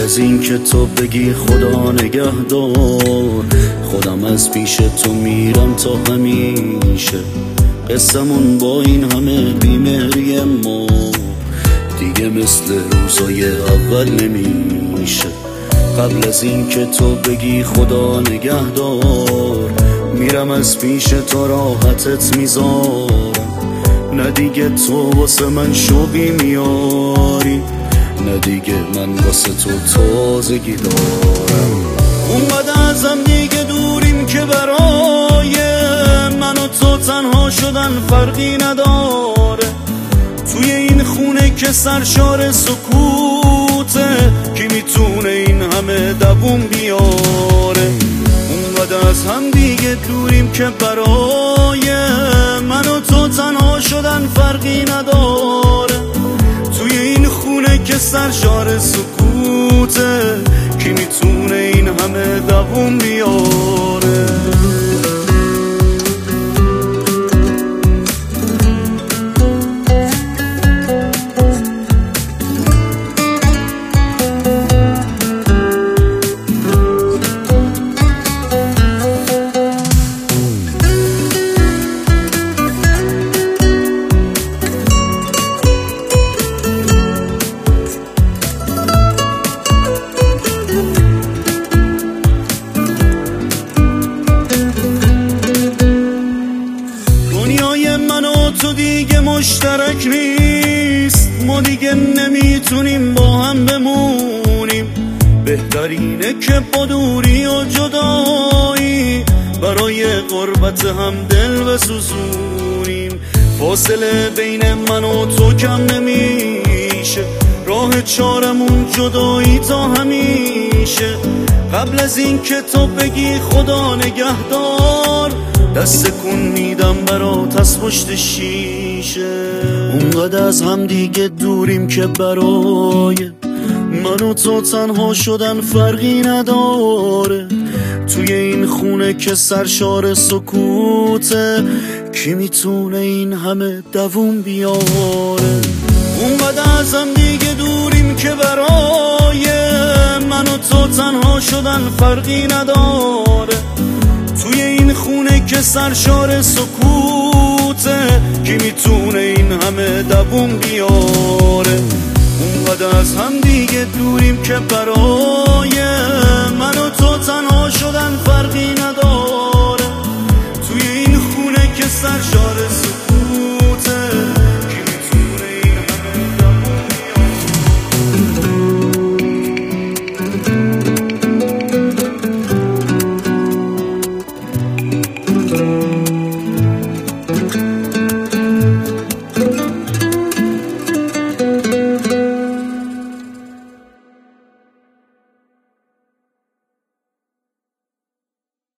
قبل از این که تو بگی خدا نگهدار، خودم از پیش تو میرم تا همیشه. قصمون با این همه بیمهری ما دیگه مثل روزای اول نمیشه. قبل از این که تو بگی خدا نگهدار، میرم از پیش تو راحتت میذارم. نه دیگه تو واسه من شوقی میاری، نه دیگه من واسه تو تازگی دارم. اونقدر ازم دیگه دوریم که برای من و تو تنها شدن فرقی نداره. توی این خونه که سرشار سکوته، کی میتونه این همه دووم بیاره؟ اونقدر از هم دیگه دوریم که برای من و تو تنها شدن فرقی نداره. توی این خونه که سرشار سکوته، کی میتونه این همه دووم بیاره؟ تو دیگه مشترک نیست، ما دیگه نمیتونیم با هم بمونیم. بهترینه که با دوری و جدایی برای غربت هم دل بسوزونیم. فاصله بین من و تو کم نمیشه، راه چارمون جدایی تا همیشه. قبل از این که تو بگی خدا نگهدار، دست کن میدم برات از پشت شیشه. اونقدر از هم دیگه دوریم که برای من و تو تنها شدن فرقی نداره. توی این خونه که سرشار سکوته، کی میتونه این همه دووم بیاره؟ اونقدر از هم دیگه دوریم که برای من و تو تنها شدن فرقی نداره. توی این خونه که سرشار سکوته، کی میتونه این همه دووم بیاره؟ اونقدر از هم دیگه دوریم که برای من و تو تنها شدن فرقی نداره. توی این خونه که سرشار